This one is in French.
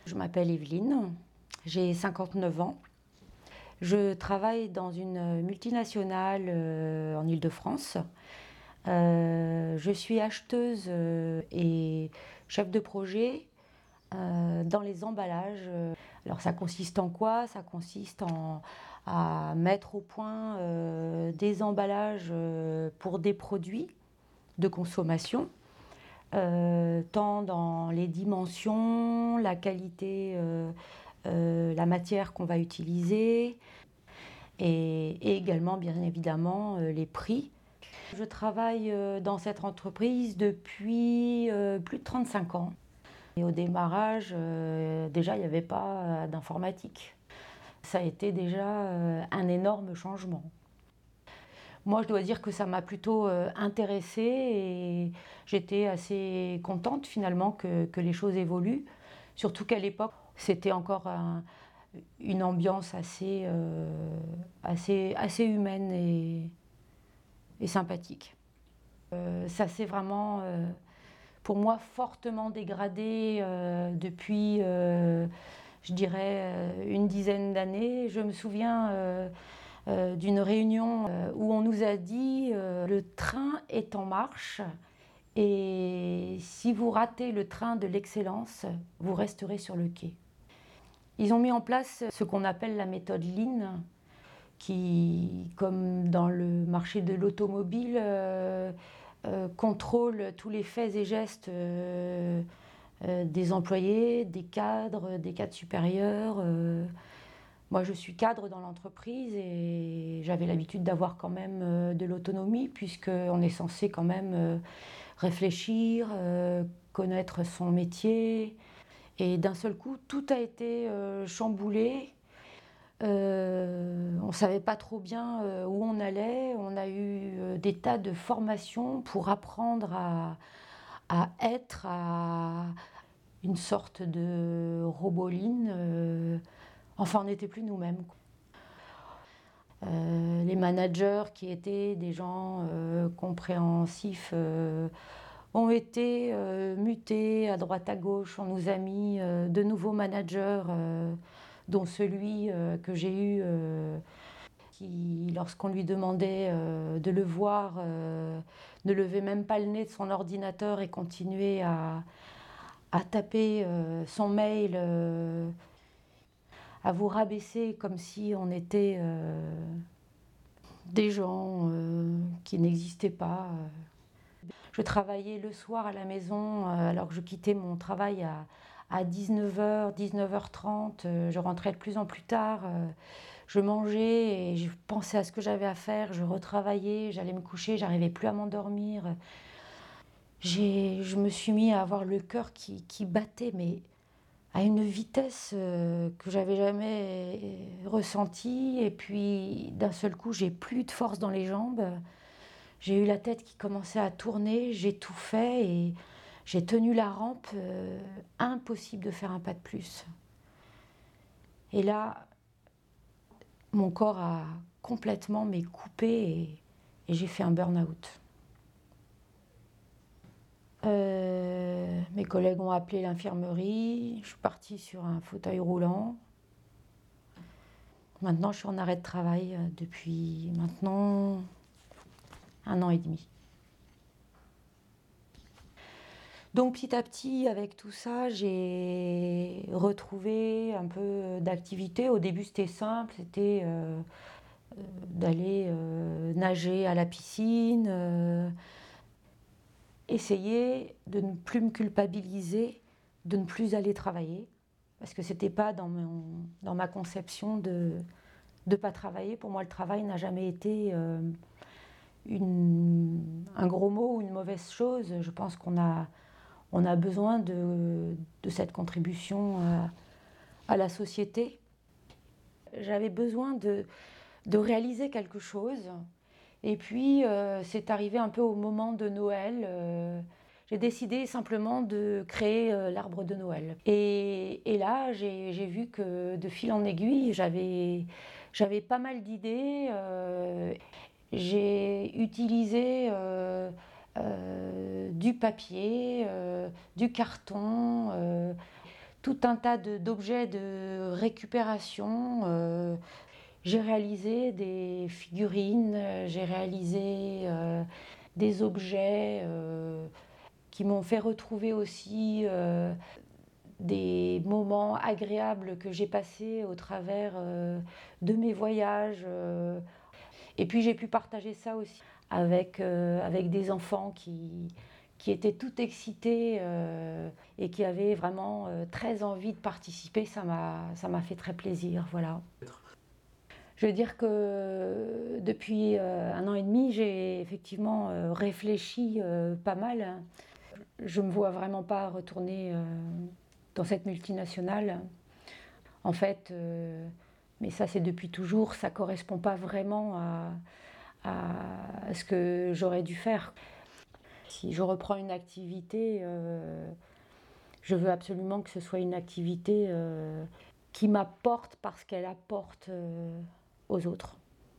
Je m'appelle Evelyne, j'ai 59 ans. Je travaille dans une multinationale en Île-de-France. Je suis acheteuse et chef de projet dans les emballages. Alors ça consiste en quoi? Ça consiste à mettre au point des emballages pour des produits de consommation. Tant dans les dimensions, la qualité, la matière qu'on va utiliser et également bien évidemment les prix. Je travaille dans cette entreprise depuis plus de 35 ans. Et au démarrage, déjà il n'y avait pas d'informatique. Ça a été déjà un énorme changement. Moi, je dois dire que ça m'a plutôt intéressée et j'étais assez contente finalement que les choses évoluent. Surtout qu'à l'époque, c'était encore une ambiance assez humaine et sympathique. Ça s'est vraiment, pour moi, fortement dégradé depuis, je dirais, une dizaine d'années. Je me souviens d'une réunion où on nous a dit le train est en marche et si vous ratez le train de l'excellence, vous resterez sur le quai. Ils ont mis en place ce qu'on appelle la méthode Lean, qui, comme dans le marché de l'automobile, contrôle tous les faits et gestes des employés, des cadres supérieurs. Moi, je suis cadre dans l'entreprise et j'avais l'habitude d'avoir quand même de l'autonomie puisqu'on est censé quand même réfléchir, connaître son métier. Et d'un seul coup, tout a été chamboulé. On ne savait pas trop bien où on allait. On a eu des tas de formations pour apprendre à être, à une sorte de roboline. Enfin, on n'était plus nous-mêmes. Les managers qui étaient des gens compréhensifs ont été mutés à droite à gauche. On nous a mis de nouveaux managers, dont celui que j'ai eu, qui, lorsqu'on lui demandait de le voir, ne levait même pas le nez de son ordinateur et continuait à taper son mail. À vous rabaisser comme si on était des gens qui n'existaient pas. Je travaillais le soir à la maison alors que je quittais mon travail à 19h, 19h30. Je rentrais de plus en plus tard. Je mangeais et je pensais à ce que j'avais à faire. Je retravaillais, j'allais me coucher, j'arrivais plus à m'endormir. Je me suis mis à avoir le cœur qui battait, mais à une vitesse que j'avais jamais ressentie. Et puis d'un seul coup, j'ai plus de force dans les jambes. J'ai eu la tête qui commençait à tourner, j'étouffais et j'ai tenu la rampe. Impossible de faire un pas de plus. Et là, mon corps a complètement coupé et j'ai fait un burn-out. Mes collègues ont appelé l'infirmerie, je suis partie sur un fauteuil roulant. Maintenant, je suis en arrêt de travail depuis maintenant 1 an et demi. Donc petit à petit, avec tout ça, j'ai retrouvé un peu d'activité. Au début, c'était simple, c'était d'aller nager à la piscine, essayer de ne plus me culpabiliser, de ne plus aller travailler, parce que c'était pas dans ma conception de ne pas travailler. Pour moi, le travail n'a jamais été un gros mot ou une mauvaise chose. Je pense qu'on a besoin de cette contribution à la société. J'avais besoin de réaliser quelque chose. Et puis, c'est arrivé un peu au moment de Noël. J'ai décidé simplement de créer l'arbre de Noël. Et là, j'ai vu que de fil en aiguille, j'avais pas mal d'idées. J'ai utilisé du papier, du carton, tout un tas d'objets de récupération. J'ai réalisé des figurines, j'ai réalisé des objets qui m'ont fait retrouver aussi des moments agréables que j'ai passés au travers de mes voyages. Et puis j'ai pu partager ça aussi avec des enfants qui étaient tout excités et qui avaient vraiment très envie de participer. Ça m'a fait très plaisir, voilà. Je veux dire que depuis 1 an et demi, j'ai effectivement réfléchi pas mal. Je ne me vois vraiment pas retourner dans cette multinationale. En fait, mais ça c'est depuis toujours, ça ne correspond pas vraiment à ce que j'aurais dû faire. Si je reprends une activité, je veux absolument que ce soit une activité qui m'apporte parce qu'elle apporte aux autres.